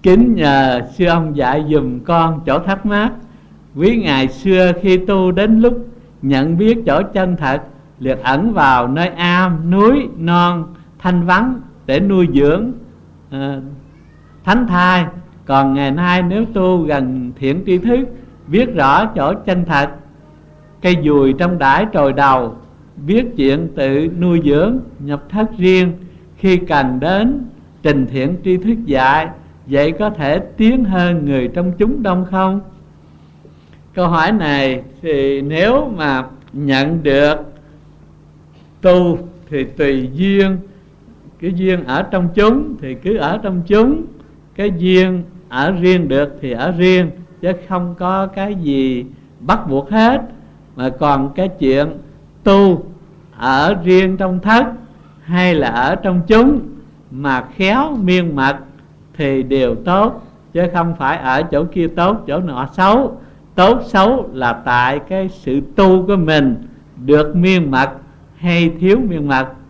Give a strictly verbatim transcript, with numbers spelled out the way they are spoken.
Kính nhờ sư ông dạy dùm con chỗ thắc mắc. Quý ngày xưa khi tu đến lúc nhận biết chỗ chân thật, liệt ẩn vào nơi am, núi, non, thanh vắng để nuôi dưỡng uh, thánh thai. Còn ngày nay nếu tu gần thiện tri thức, biết rõ chỗ chân thật, cây dùi trong đãi trồi đầu, biết chuyện tự nuôi dưỡng, nhập thất riêng. Khi cần đến trình thiện tri thức dạy, vậy có thể tiến hơn người trong chúng đông không? Câu hỏi này thì nếu mà nhận được tu thì tùy duyên. Cái duyên ở trong chúng thì cứ ở trong chúng, cái duyên ở riêng được thì ở riêng, chứ không có cái gì bắt buộc hết. Mà còn cái chuyện tu ở riêng trong thất hay là ở trong chúng mà khéo miên mật thì đều tốt, chứ không phải ở chỗ kia tốt, chỗ nọ xấu. Tốt xấu là tại cái sự tu của mình được miên mật hay thiếu miên mật.